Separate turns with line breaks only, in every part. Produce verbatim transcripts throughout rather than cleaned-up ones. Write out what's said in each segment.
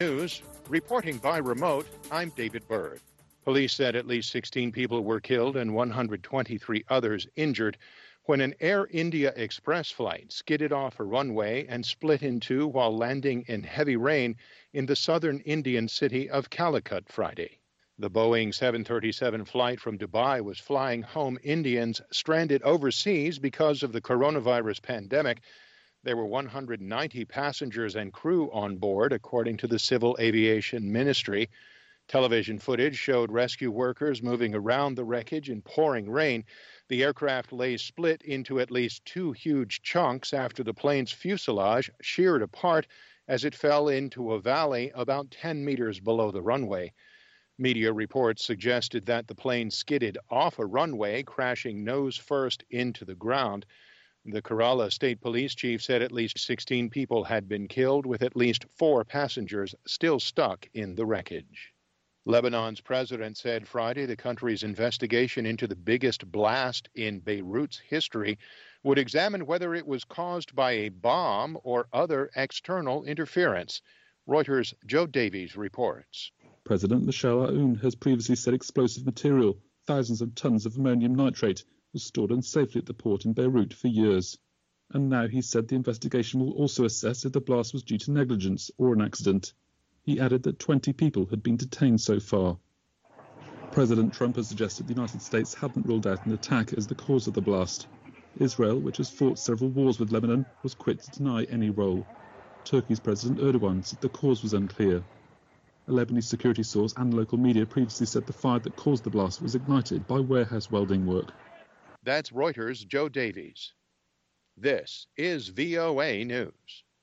News, reporting by remote, I'm David Byrd. Police said at least sixteen people were killed and one hundred twenty-three others injured when an Air India Express flight skidded off a runway and split in two while landing in heavy rain in the southern Indian city of Calicut Friday. The Boeing seven thirty-seven flight from Dubai was flying home Indians stranded overseas because of the coronavirus pandemic. There were one hundred ninety passengers and crew on board, according to the Civil Aviation Ministry. Television footage showed rescue workers moving around the wreckage in pouring rain. The aircraft lay split into at least two huge chunks after the plane's fuselage sheared apart as it fell into a valley about ten meters below the runway. Media reports suggested that the plane skidded off a runway, crashing nose first into the ground. The Kerala State Police Chief said at least sixteen people had been killed, with at least four passengers still stuck in the wreckage. Lebanon's president said Friday the country's investigation into the biggest blast in Beirut's history would examine whether it was caused by a bomb or other external interference. Reuters' Joe Davies reports.
President Michel Aoun has previously said explosive material, thousands of tons of ammonium nitrate, was stored unsafely at the port in Beirut for years. And now he said the investigation will also assess if the blast was due to negligence or an accident. He added that twenty people had been detained so far. President Trump has suggested the United States hadn't ruled out an attack as the cause of the blast. Israel, which has fought several wars with Lebanon, was quick to deny any role. Turkey's President Erdogan said the cause was unclear. A Lebanese security source and local media previously said the fire that caused the blast was ignited by warehouse welding work.
That's Reuters' Joe Davies. This is V O A News.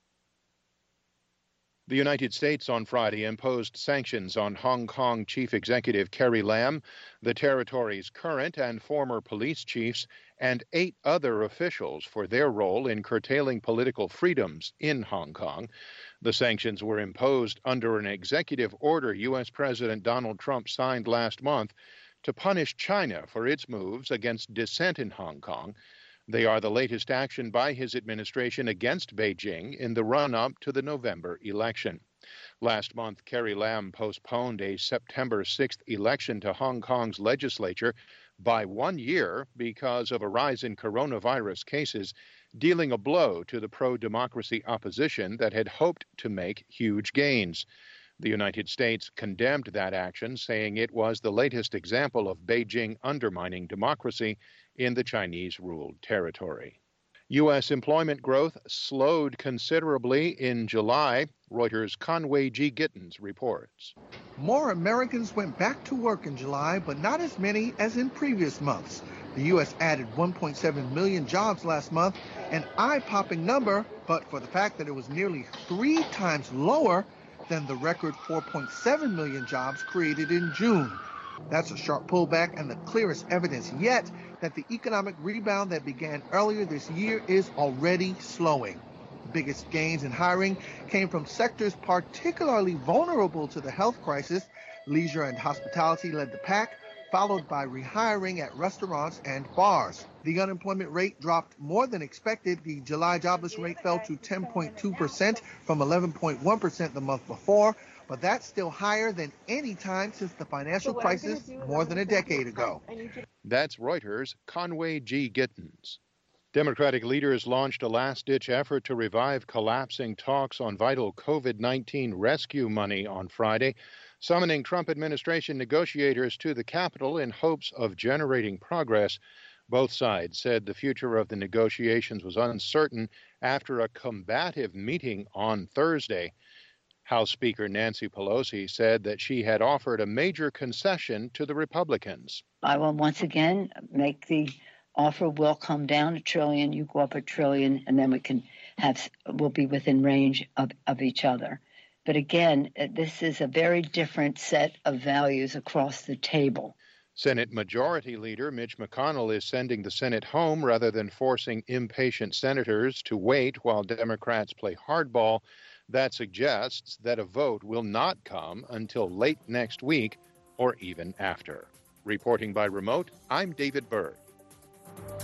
The United States on Friday imposed sanctions on Hong Kong Chief Executive Carrie Lam, the territory's current and former police chiefs, and eight other officials for their role in curtailing political freedoms in Hong Kong. The sanctions were imposed under an executive order U S President Donald Trump signed last month to punish China for its moves against dissent in Hong Kong. They are the latest action by his administration against Beijing in the run-up to the November election. Last month, Carrie Lam postponed a September sixth election to Hong Kong's legislature by one year because of a rise in coronavirus cases, dealing a blow to the pro-democracy opposition that had hoped to make huge gains. The United States condemned that action, saying it was the latest example of Beijing undermining democracy in the Chinese-ruled territory. U S employment growth slowed considerably in July. Reuters' Conway G. Gittins reports.
More Americans went back to work in July, but not as many as in previous months. The U S added one point seven million jobs last month, an eye-popping number, but for the fact that it was nearly three times lower than the record four point seven million jobs created in June. That's a sharp pullback and the clearest evidence yet that the economic rebound that began earlier this year is already slowing. The biggest gains in hiring came from sectors particularly vulnerable to the health crisis. Leisure and hospitality led the pack, followed by rehiring at restaurants and bars. The unemployment rate dropped more than expected. The July jobless rate fell to ten point two percent from eleven point one percent the month before, but that's still higher than any time since the financial crisis more than a decade ago.
That's Reuters' Conway G. Gittins. Democratic leaders launched a last-ditch effort to revive collapsing talks on vital COVID nineteen rescue money on Friday, summoning Trump administration negotiators to the Capitol in hopes of generating progress. Both sides said the future of the negotiations was uncertain after a combative meeting on Thursday. House Speaker Nancy Pelosi said that she had offered a major concession to the Republicans.
I will once again make the offer will come down a trillion, you go up a trillion, and then we can have, we'll be within range of, of each other. But again, this is a very different set of values across the table.
Senate Majority Leader Mitch McConnell is sending the Senate home rather than forcing impatient senators to wait while Democrats play hardball. That suggests that a vote will not come until late next week or even after. Reporting by remote, I'm David Byrd.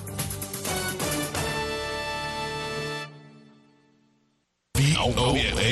V O A